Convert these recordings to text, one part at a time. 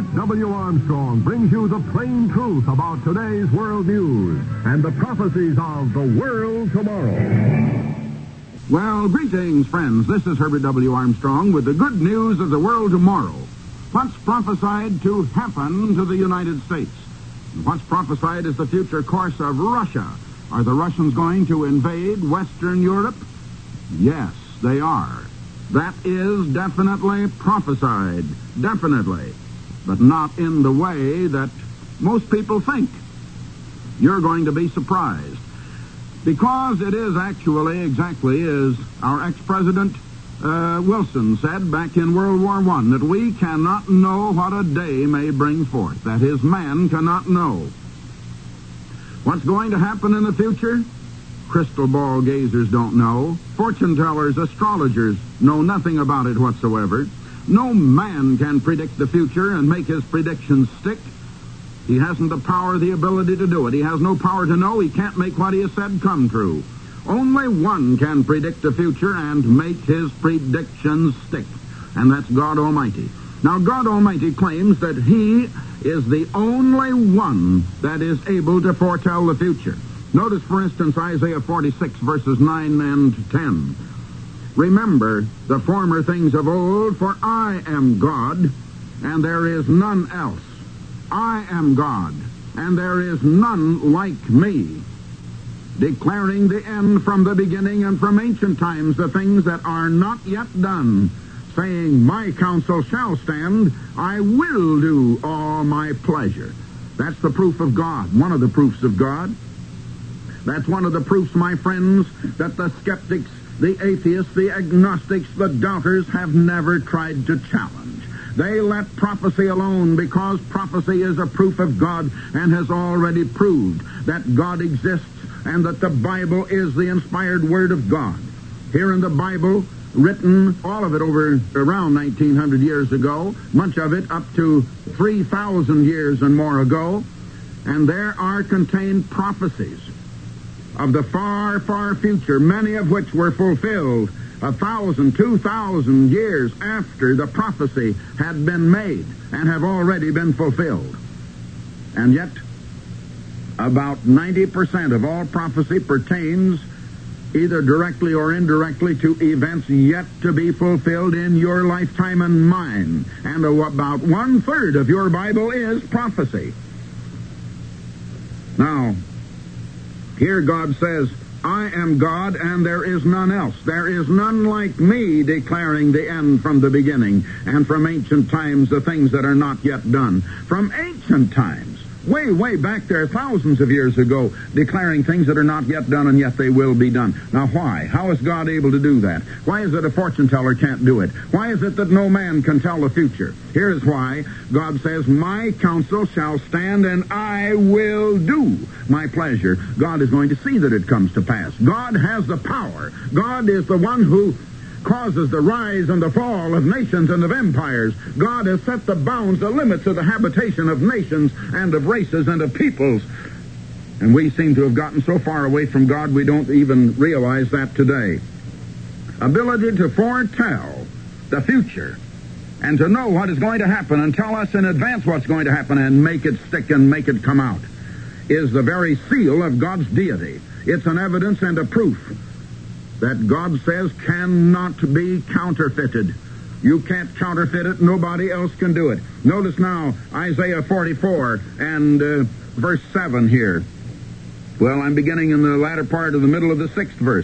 Herbert W. Armstrong brings you the plain truth about today's world news and the prophecies of the world tomorrow. Well, greetings, friends. This is Herbert W. Armstrong with the good news of the world tomorrow. What's prophesied to happen to the United States? What's prophesied is the future course of Russia. Are the Russians going to invade Western Europe? Yes, they are. That is definitely prophesied. Definitely. But not in the way that most people think. You're going to be surprised. Because it is actually exactly as our ex-president Wilson said back in World War I, that we cannot know what a day may bring forth. That is, man cannot know. What's going to happen in the future? Crystal ball gazers don't know. Fortune tellers, astrologers know nothing about it whatsoever. No man can predict the future and make his predictions stick. He hasn't the power, the ability to do it. He has no power to know. He can't make what he has said come true. Only one can predict the future and make his predictions stick, and that's God Almighty. Now, God Almighty claims that He is the only one that is able to foretell the future. Notice, for instance, Isaiah 46, verses 9 and 10. Remember the former things of old, for I am God, and there is none else. I am God, and there is none like me, declaring the end from the beginning and from ancient times, the things that are not yet done, saying, my counsel shall stand, I will do all my pleasure. That's the proof of God, one of the proofs of God. That's one of the proofs, my friends, that the skeptics, the atheists, the agnostics, the doubters have never tried to challenge. They let prophecy alone because prophecy is a proof of God and has already proved that God exists and that the Bible is the inspired Word of God. Here in the Bible, written, all of it over around 1900 years ago, much of it up to 3,000 years and more ago, and there are contained prophecies of the far, far future, many of which were fulfilled 1,000, 2,000 years after the prophecy had been made and have already been fulfilled. And yet, about 90% of all prophecy pertains either directly or indirectly to events yet to be fulfilled in your lifetime and mine. And about 1/3 of your Bible is prophecy. Now, here God says, I am God, and there is none else. There is none like me, declaring the end from the beginning, and from ancient times the things that are not yet done. From ancient times, way, way back there, thousands of years ago, declaring things that are not yet done, and yet they will be done. Now, why? How is God able to do that? Why is it a fortune teller can't do it? Why is it that no man can tell the future? Here's why. God says, my counsel shall stand, and I will do my pleasure. God is going to see that it comes to pass. God has the power. God is the one who causes the rise and the fall of nations and of empires. God has set the bounds, the limits of the habitation of nations and of races and of peoples. And we seem to have gotten so far away from God we don't even realize that today. Ability to foretell the future and to know what is going to happen and tell us in advance what's going to happen and make it stick and make it come out is the very seal of God's deity. It's an evidence and a proof that God says cannot be counterfeited. You can't counterfeit it. Nobody else can do it. Notice now Isaiah 44 and verse 7 here. Well, I'm beginning in the latter part of the middle of the 6th verse.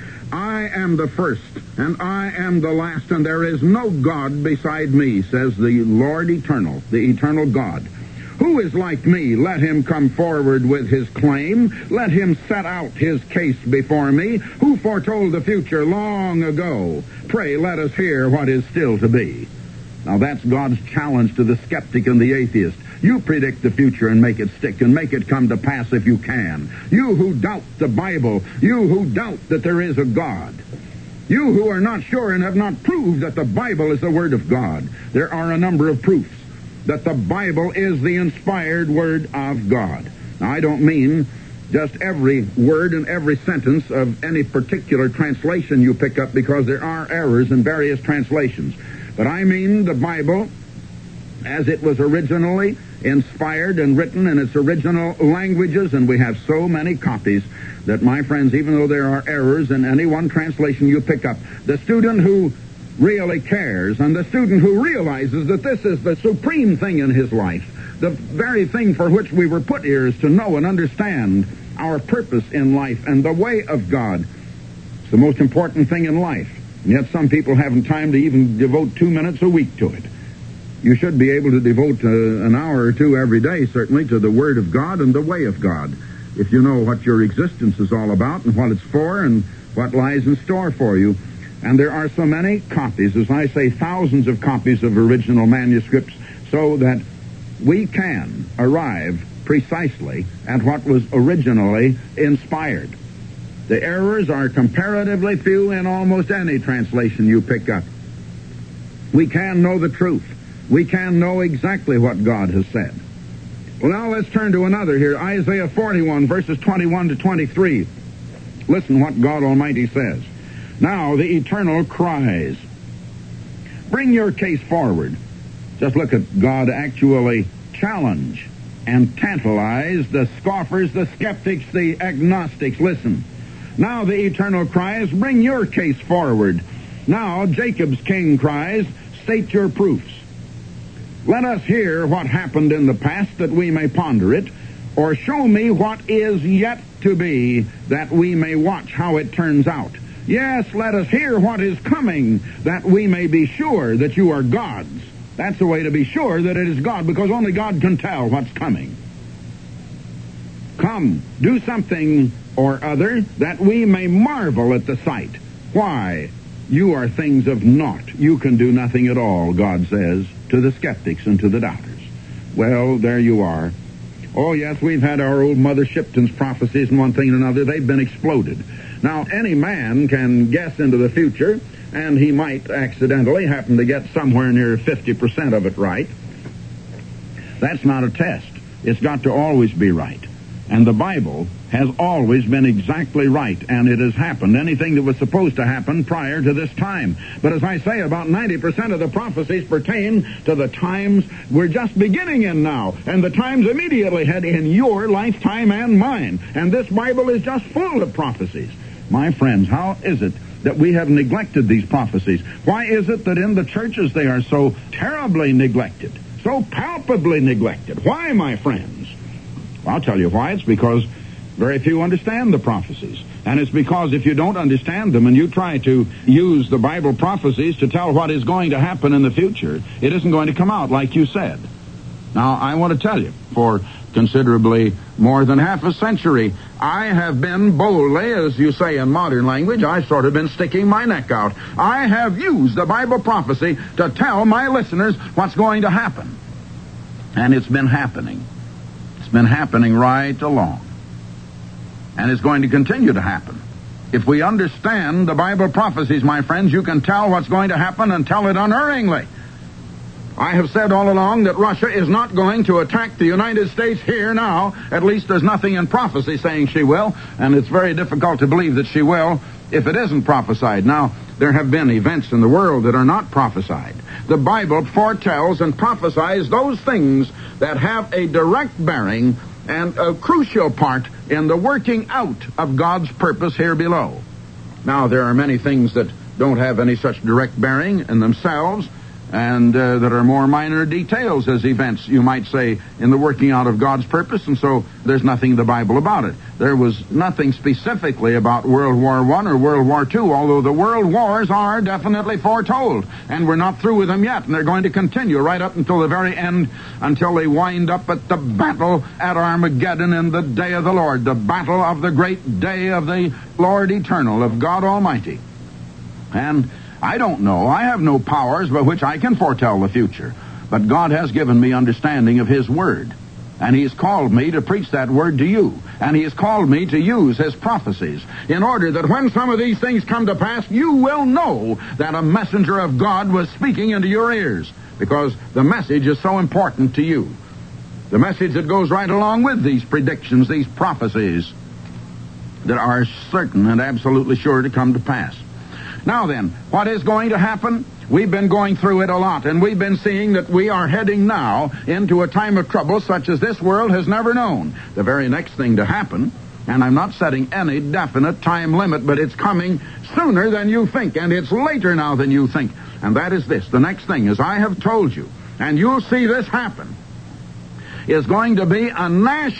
I am the first, and I am the last, and there is no God beside me, says the Lord eternal, the eternal God. Who is like me? Let him come forward with his claim. Let him set out his case before me. Who foretold the future long ago? Pray, let us hear what is still to be. Now, that's God's challenge to the skeptic and the atheist. You predict the future and make it stick and make it come to pass if you can. You who doubt the Bible, you who doubt that there is a God, you who are not sure and have not proved that the Bible is the Word of God, there are a number of proofs that the Bible is the inspired Word of God. Now, I don't mean just every word and every sentence of any particular translation you pick up, because there are errors in various translations. But I mean the Bible as it was originally inspired and written in its original languages, and we have so many copies that, my friends, even though there are errors in any one translation you pick up, the student who really cares and the student who realizes that this is the supreme thing in his life, the very thing for which we were put here, is to know and understand our purpose in life and the way of God. It's the most important thing in life, and yet some people haven't time to even devote 2 minutes a week to it. You should be able to devote an hour or two every day, certainly, to the Word of God and the way of God, if you know what your existence is all about and what it's for and what lies in store for you. And there are so many copies, as I say, thousands of copies of original manuscripts, so that we can arrive precisely at what was originally inspired. The errors are comparatively few in almost any translation you pick up. We can know the truth. We can know exactly what God has said. Well, now let's turn to another here, Isaiah 41, verses 21 to 23. Listen what God Almighty says. Now the Eternal cries, bring your case forward. Just look at God actually challenge and tantalize the scoffers, the skeptics, the agnostics. Listen. Now the Eternal cries, bring your case forward. Now Jacob's king cries, state your proofs. Let us hear what happened in the past that we may ponder it, or show me what is yet to be that we may watch how it turns out. Yes, let us hear what is coming that we may be sure that you are God's. That's the way to be sure that it is God, because only God can tell what's coming. Come, do something or other that we may marvel at the sight. Why? You are things of naught. You can do nothing at all, God says to the skeptics and to the doubters. Well, there you are. Oh, yes, we've had our old Mother Shipton's prophecies and one thing and another. They've been exploded. Now, any man can guess into the future, and he might accidentally happen to get somewhere near 50% of it right. That's not a test. It's got to always be right. And the Bible has always been exactly right, and it has happened, anything that was supposed to happen prior to this time. But as I say, about 90% of the prophecies pertain to the times we're just beginning in now, and the times immediately ahead in your lifetime and mine. And this Bible is just full of prophecies. My friends, how is it that we have neglected these prophecies? Why is it that in the churches they are so terribly neglected, so palpably neglected? Why, my friends? Well, I'll tell you why. It's because very few understand the prophecies. And it's because if you don't understand them and you try to use the Bible prophecies to tell what is going to happen in the future, it isn't going to come out like you said. Now, I want to tell you, for considerably more than half a century, I have been boldly, as you say in modern language, I've sort of been sticking my neck out. I have used the Bible prophecy to tell my listeners what's going to happen. And it's been happening. It's been happening right along. And it's going to continue to happen. If we understand the Bible prophecies, my friends, you can tell what's going to happen and tell it unerringly. I have said all along that Russia is not going to attack the United States here now. At least there's nothing in prophecy saying she will, and it's very difficult to believe that she will if it isn't prophesied. Now, there have been events in the world that are not prophesied. The Bible foretells and prophesies those things that have a direct bearing and a crucial part in the working out of God's purpose here below. Now, there are many things that don't have any such direct bearing in themselves, and that are more minor details as events, you might say, in the working out of God's purpose, and so there's nothing in the Bible about it. There was nothing specifically about World War I or World War II, although the world wars are definitely foretold, and we're not through with them yet, and they're going to continue right up until the very end, until they wind up at the battle at Armageddon in the day of the Lord, the battle of the great day of the Lord eternal, of God Almighty. And I don't know. I have no powers by which I can foretell the future. But God has given me understanding of His Word. And He's called me to preach that Word to you. And He has called me to use His prophecies in order that when some of these things come to pass, you will know that a messenger of God was speaking into your ears. Because the message is so important to you. The message that goes right along with these predictions, these prophecies that are certain and absolutely sure to come to pass. Now then, what is going to happen? We've been going through it a lot, and we've been seeing that we are heading now into a time of trouble such as this world has never known. The very next thing to happen, and I'm not setting any definite time limit, but it's coming sooner than you think, and it's later now than you think. And that is this. The next thing, as I have told you, and you'll see this happen, is going to be a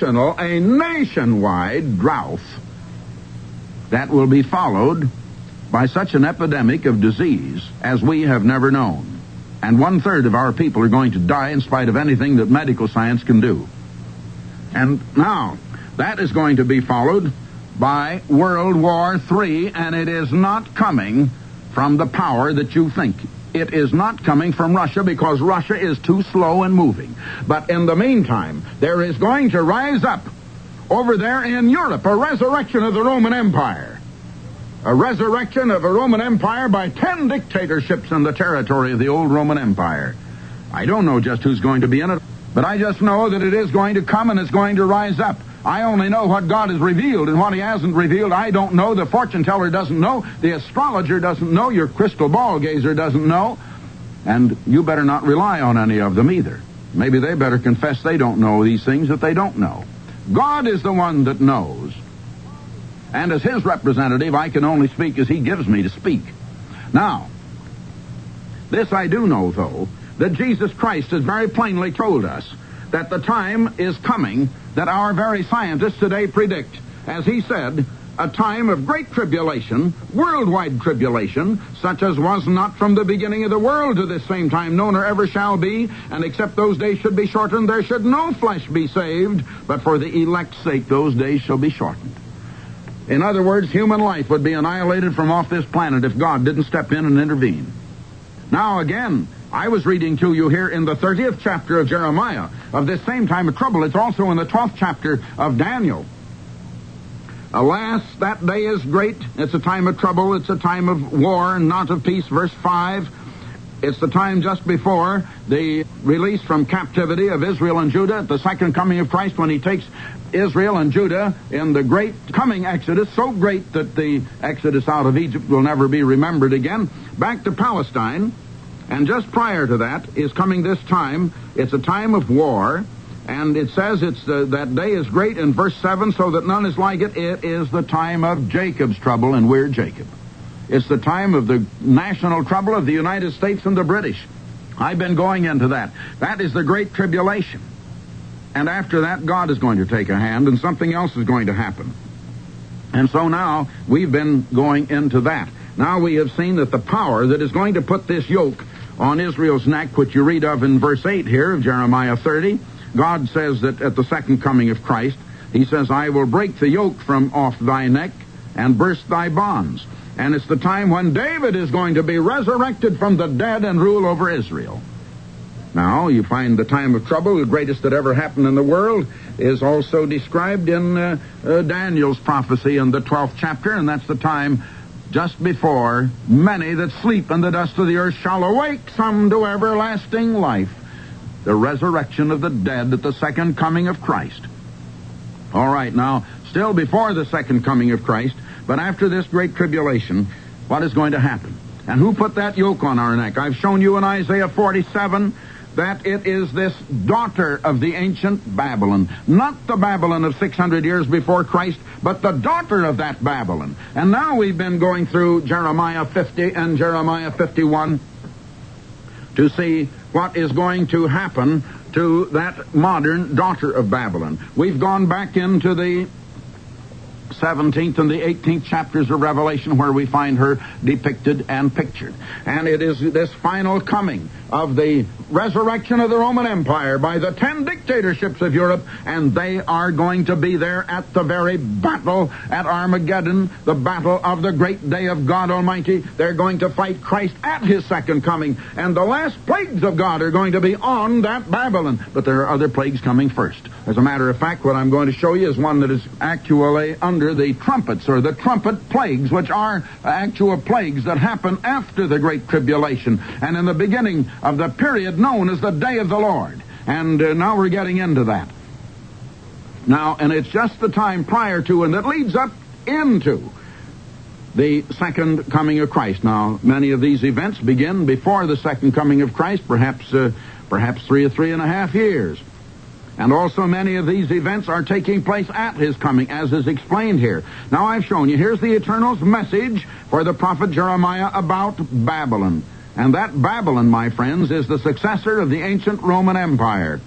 nationwide drought that will be followed by such an epidemic of disease as we have never known. And 1/3 of our people are going to die in spite of anything that medical science can do. And now, that is going to be followed by World War III, and it is not coming from the power that you think. It is not coming from Russia because Russia is too slow in moving. But in the meantime, there is going to rise up over there in Europe a resurrection of the Roman Empire. A resurrection of a Roman Empire by 10 dictatorships in the territory of the old Roman Empire. I don't know just who's going to be in it, but I just know that it is going to come and it's going to rise up. I only know what God has revealed, and what he hasn't revealed, I don't know. The fortune teller doesn't know. The astrologer doesn't know. Your crystal ball gazer doesn't know. And you better not rely on any of them either. Maybe they better confess they don't know these things that they don't know. God is the one that knows. And as his representative, I can only speak as he gives me to speak. Now, this I do know, though, that Jesus Christ has very plainly told us that the time is coming that our very scientists today predict. As he said, a time of great tribulation, worldwide tribulation, such as was not from the beginning of the world to this same time, no, nor ever shall be, and except those days should be shortened, there should no flesh be saved, but for the elect's sake those days shall be shortened. In other words, human life would be annihilated from off this planet if God didn't step in and intervene. Now again, I was reading to you here in the 30th chapter of Jeremiah of this same time of trouble. It's also in the 12th chapter of Daniel. Alas, that day is great. It's a time of trouble. It's a time of war and not of peace. Verse 5. It's the time just before the release from captivity of Israel and Judah at the second coming of Christ, when he takes Israel and Judah in the great coming exodus, so great that the exodus out of Egypt will never be remembered again, back to Palestine. And just prior to that is coming this time. It's a time of war, and it says that day is great in verse 7, so that none is like it. It is the time of Jacob's trouble, and we're Jacob. It's the time of the national trouble of the United States and the British. I've been going into that. That is the great tribulation. And after that, God is going to take a hand, and something else is going to happen. And so now, we've been going into that. Now we have seen that the power that is going to put this yoke on Israel's neck, which you read of in verse 8 here of Jeremiah 30, God says that at the second coming of Christ, he says, I will break the yoke from off thy neck and burst thy bonds. And it's the time when David is going to be resurrected from the dead and rule over Israel. Now, you find the time of trouble, the greatest that ever happened in the world, is also described in Daniel's prophecy in the 12th chapter, and that's the time just before many that sleep in the dust of the earth shall awake, some to everlasting life. The resurrection of the dead at the second coming of Christ. All right, now, still before the second coming of Christ, but after this great tribulation, what is going to happen? And who put that yoke on our neck? I've shown you in Isaiah 47 that it is this daughter of the ancient Babylon. Not the Babylon of 600 years before Christ, but the daughter of that Babylon. And now we've been going through Jeremiah 50 and Jeremiah 51 to see what is going to happen to that modern daughter of Babylon. We've gone back into the 17th and the 18th chapters of Revelation where we find her depicted and pictured. And it is this final coming of the resurrection of the Roman Empire by the 10 dictatorships of Europe, and they are going to be there at the very battle at Armageddon, the battle of the great day of God Almighty. They're going to fight Christ at his second coming, and the last plagues of God are going to be on that Babylon. But there are other plagues coming first. As a matter of fact, what I'm going to show you is one that is actually under the trumpets, or the trumpet plagues, which are actual plagues that happen after the Great Tribulation and in the beginning of the period known as the Day of the Lord. And now we're getting into that. Now, and it's just the time prior to and that leads up into the second coming of Christ. Now, many of these events begin before the second coming of Christ, perhaps 3 or 3.5 years. And also many of these events are taking place at his coming, as is explained here. Now, I've shown you, here's the Eternal's message for the prophet Jeremiah about Babylon. And that Babylon, my friends, is the successor of the ancient Roman Empire.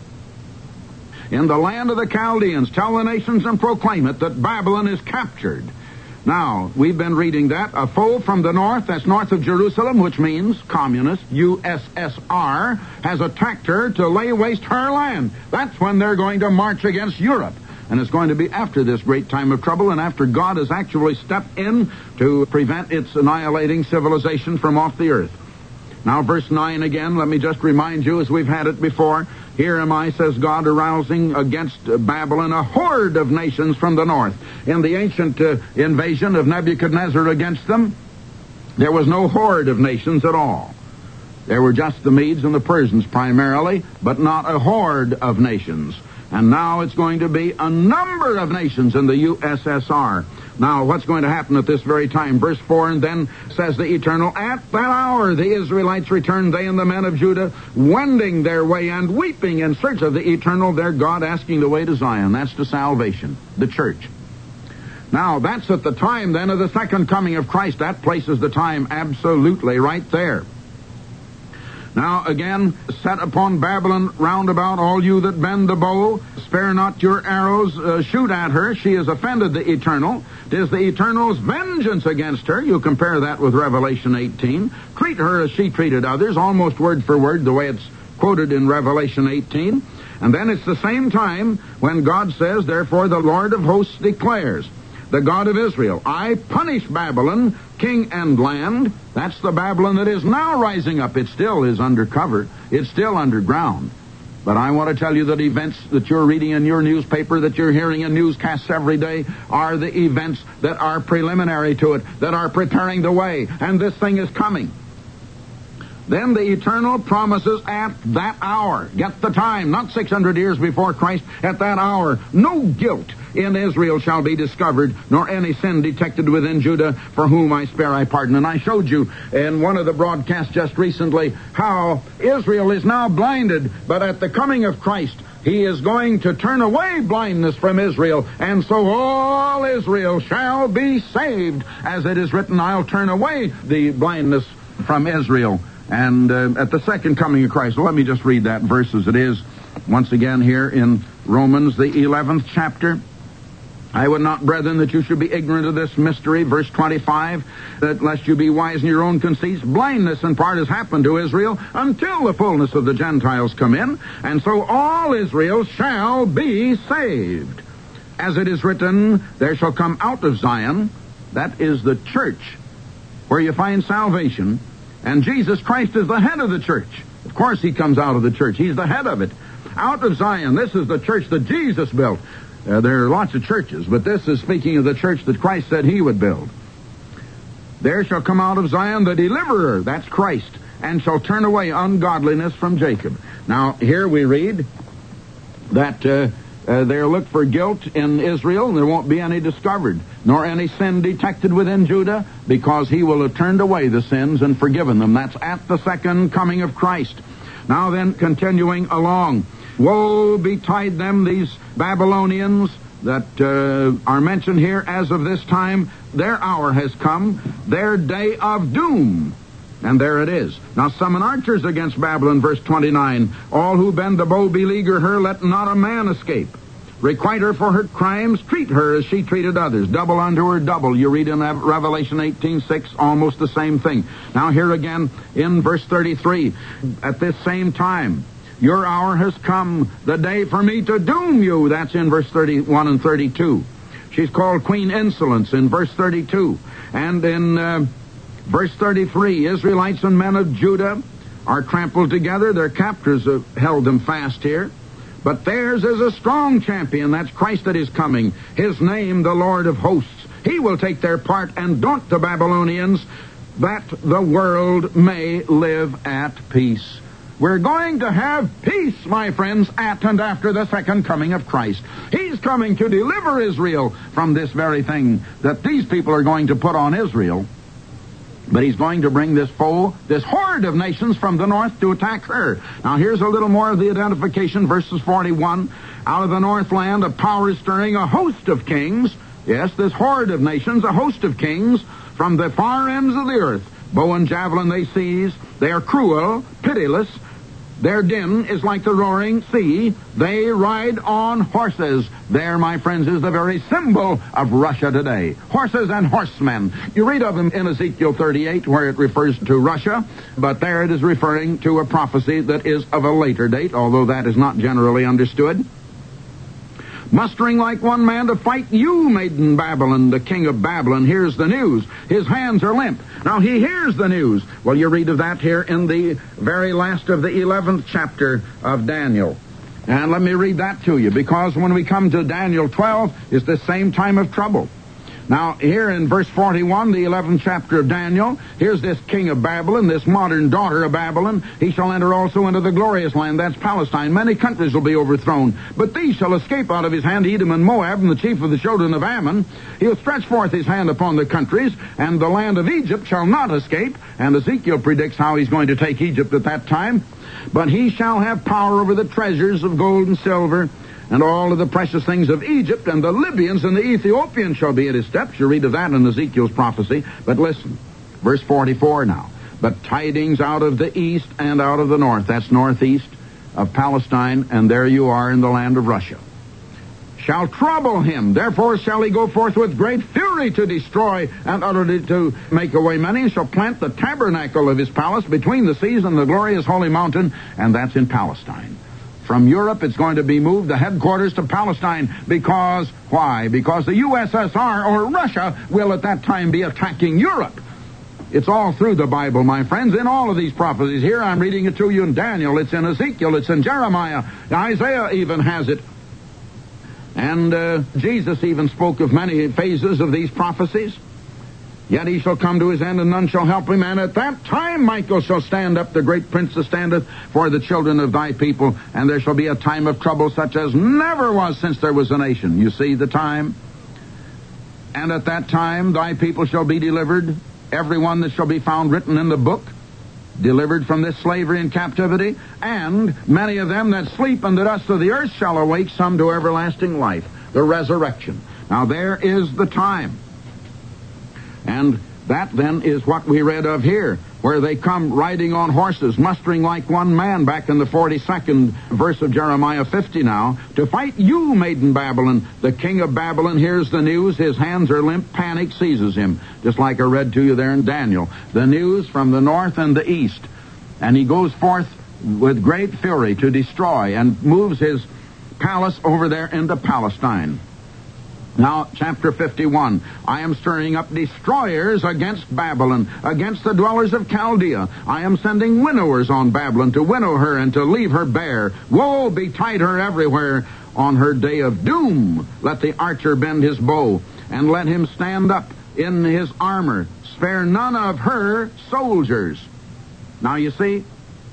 In the land of the Chaldeans, tell the nations and proclaim it that Babylon is captured. Now, we've been reading that. A foe from the north, that's north of Jerusalem, which means communist, USSR, has attacked her to lay waste her land. That's when they're going to march against Europe. And it's going to be after this great time of trouble and after God has actually stepped in to prevent its annihilating civilization from off the earth. Now, verse 9 again, let me just remind you, as we've had it before, here am I, says God, arousing against Babylon a horde of nations from the north. In the ancient invasion of Nebuchadnezzar against them, there was no horde of nations at all. There were just the Medes and the Persians primarily, but not a horde of nations. And now it's going to be a number of nations in the USSR. Now, what's going to happen at this very time? Verse 4, and then says the Eternal, at that hour the Israelites returned, they and the men of Judah, wending their way and weeping in search of the Eternal, their God, asking the way to Zion. That's to salvation, the church. Now, that's at the time then of the second coming of Christ. That places the time absolutely right there. Now, again, set upon Babylon round about, all you that bend the bow. Spare not your arrows, shoot at her. She has offended the Eternal. 'Tis the Eternal's vengeance against her. You compare that with Revelation 18. Treat her as she treated others, almost word for word, the way it's quoted in Revelation 18. And then it's the same time when God says, therefore the Lord of hosts declares, the God of Israel, I punish Babylon, king and land. That's the Babylon that is now rising up. It still is undercover. It's still underground. But I want to tell you that events that you're reading in your newspaper, that you're hearing in newscasts every day, are the events that are preliminary to it, that are preparing the way. And this thing is coming. Then the Eternal promises at that hour. Get the time, not 600 years before Christ. At that hour, no guilt in Israel shall be discovered, nor any sin detected within Judah, for whom I spare I pardon. And I showed you in one of the broadcasts just recently how Israel is now blinded, but at the coming of Christ, he is going to turn away blindness from Israel, and so all Israel shall be saved. As it is written, I'll turn away the blindness from Israel. And at the second coming of Christ, let me just read that verse as it is once again here in Romans, the 11th chapter. I would not, brethren, that you should be ignorant of this mystery, verse 25, that lest you be wise in your own conceits, blindness in part has happened to Israel until the fullness of the Gentiles come in, and so all Israel shall be saved. As it is written, there shall come out of Zion, that is the church, where you find salvation, and Jesus Christ is the head of the church. Of course he comes out of the church. He's the head of it. Out of Zion, this is the church that Jesus built. There are lots of churches, but this is speaking of the church that Christ said he would build. There shall come out of Zion the deliverer, that's Christ, and shall turn away ungodliness from Jacob. Now, here we read that they'll look for guilt in Israel, and there won't be any discovered, nor any sin detected within Judah, because he will have turned away the sins and forgiven them. That's at the second coming of Christ. Now then, continuing along, woe betide them, these Babylonians that are mentioned here as of this time. Their hour has come, their day of doom. And there it is. Now summon archers against Babylon, verse 29. All who bend the bow beleaguer her, let not a man escape. Requite her for her crimes, treat her as she treated others. Double unto her double. You read in Revelation 18:6, almost the same thing. Now here again in verse 33, at this same time, your hour has come, the day for me to doom you. That's in verse 31 and 32. She's called Queen Insolence in verse 32. And in verse 33, Israelites and men of Judah are trampled together. Their captors have held them fast here. But theirs is a strong champion. That's Christ that is coming. His name, the Lord of hosts. He will take their part and daunt the Babylonians, that the world may live at peace. We're going to have peace, my friends, at and after the second coming of Christ. He's coming to deliver Israel from this very thing that these people are going to put on Israel. But he's going to bring this foe, this horde of nations from the north to attack her. Now here's a little more of the identification, verses 41. Out of the northland, a power is stirring, a host of kings. Yes, this horde of nations, a host of kings from the far ends of the earth. Bow and javelin they seize. They are cruel, pitiless. Their din is like the roaring sea. They ride on horses. There, my friends, is the very symbol of Russia today. Horses and horsemen. You read of them in Ezekiel 38, where it refers to Russia, but there it is referring to a prophecy that is of a later date, although that is not generally understood. Mustering like one man to fight you, maiden Babylon, the king of Babylon. Here's the news. His hands are limp. Now he hears the news. Well, you read of that here in the very last of the 11th chapter of Daniel. And let me read that to you, because when we come to Daniel 12, it's the same time of trouble. Now, here in verse 41, the 11th chapter of Daniel, here's this king of Babylon, this modern daughter of Babylon. He shall enter also into the glorious land, that's Palestine. Many countries will be overthrown, but these shall escape out of his hand, Edom and Moab, and the chief of the children of Ammon. He'll stretch forth his hand upon the countries, and the land of Egypt shall not escape. And Ezekiel predicts how he's going to take Egypt at that time. But he shall have power over the treasures of gold and silver, and all of the precious things of Egypt, and the Libyans and the Ethiopians shall be at his steps. You read of that in Ezekiel's prophecy. But listen, verse 44 now. But tidings out of the east and out of the north, that's northeast of Palestine, and there you are in the land of Russia, shall trouble him. Therefore shall he go forth with great fury to destroy and utterly to make away many, and shall plant the tabernacle of his palace between the seas and the glorious holy mountain, and that's in Palestine. From Europe, it's going to be moved, the headquarters, to Palestine. Because, why? Because the USSR, or Russia, will at that time be attacking Europe. It's all through the Bible, my friends, in all of these prophecies. Here I'm reading it to you in Daniel, it's in Ezekiel, it's in Jeremiah. Isaiah even has it. And Jesus even spoke of many phases of these prophecies. Yet he shall come to his end, and none shall help him. And at that time Michael shall stand up, the great prince that standeth for the children of thy people. And there shall be a time of trouble such as never was since there was a nation. You see the time? And at that time thy people shall be delivered, every one that shall be found written in the book, delivered from this slavery and captivity. And many of them that sleep in the dust of the earth shall awake, some to everlasting life, the resurrection. Now there is the time. And that then is what we read of here, where they come riding on horses, mustering like one man, back in the 42nd verse of Jeremiah 50 now, to fight you, maiden Babylon. The king of Babylon hears the news, his hands are limp, panic seizes him, just like I read to you there in Daniel. The news from the north and the east. And he goes forth with great fury to destroy, and moves his palace over there into Palestine. Now, chapter 51, I am stirring up destroyers against Babylon, against the dwellers of Chaldea. I am sending winnowers on Babylon to winnow her and to leave her bare. Woe betide her everywhere on her day of doom. Let the archer bend his bow, and let him stand up in his armor. Spare none of her soldiers. Now, you see,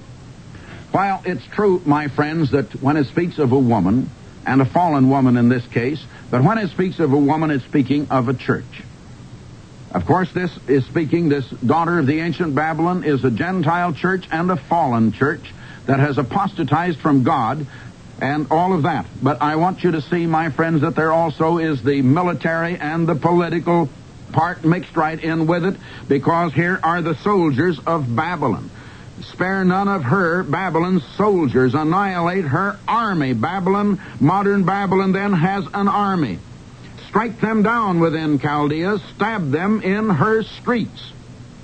while it's true, my friends, that when it speaks of a woman, and a fallen woman in this case, but when it speaks of a woman, it's speaking of a church. Of course, this daughter of the ancient Babylon is a Gentile church and a fallen church that has apostatized from God and all of that. But I want you to see, my friends, that there also is the military and the political part mixed right in with it, because here are the soldiers of Babylon. Spare none of her, Babylon's soldiers. Annihilate her army. Babylon, modern Babylon, then has an army. Strike them down within Chaldea. Stab them in her streets.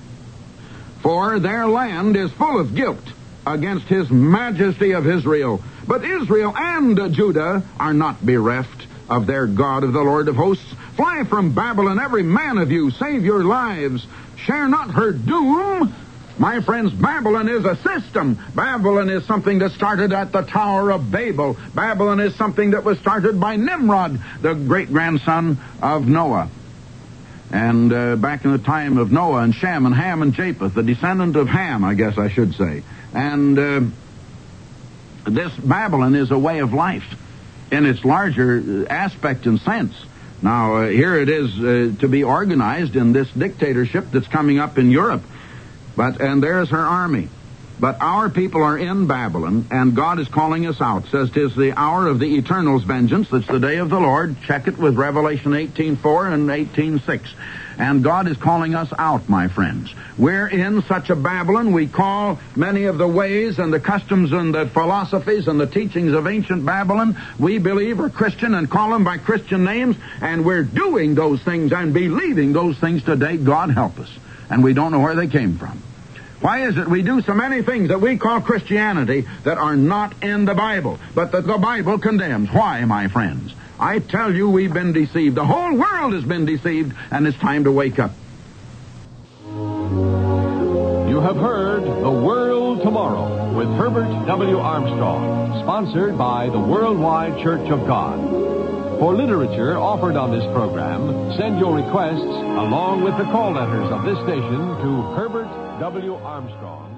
For their land is full of guilt against his majesty of Israel. But Israel and Judah are not bereft of their God, of the Lord of hosts. Fly from Babylon, every man of you. Save your lives. Share not her doom. My friends, Babylon is a system. Babylon is something that started at the Tower of Babel. Babylon is something that was started by Nimrod, the great-grandson of Noah. And back in the time of Noah and Shem and Ham and Japheth, the descendant of Ham, I guess I should say. And This Babylon is a way of life in its larger aspect and sense. Now, here it is to be organized in this dictatorship that's coming up in Europe. And there's her army. But our people are in Babylon, and God is calling us out. Says 'tis the hour of the Eternal's vengeance. It's the day of the Lord. Check it with Revelation 18:4 and 18:6. And God is calling us out, my friends. We're in such a Babylon. We call many of the ways and the customs and the philosophies and the teachings of ancient Babylon, we believe are Christian and call them by Christian names, and we're doing those things and believing those things today. God help us. And we don't know where they came from. Why is it we do so many things that we call Christianity that are not in the Bible, but that the Bible condemns? Why, my friends? I tell you, we've been deceived. The whole world has been deceived, and it's time to wake up. You have heard The World Tomorrow with Herbert W. Armstrong, sponsored by the Worldwide Church of God. For literature offered on this program, send your requests along with the call letters of this station to Herbert W. Armstrong.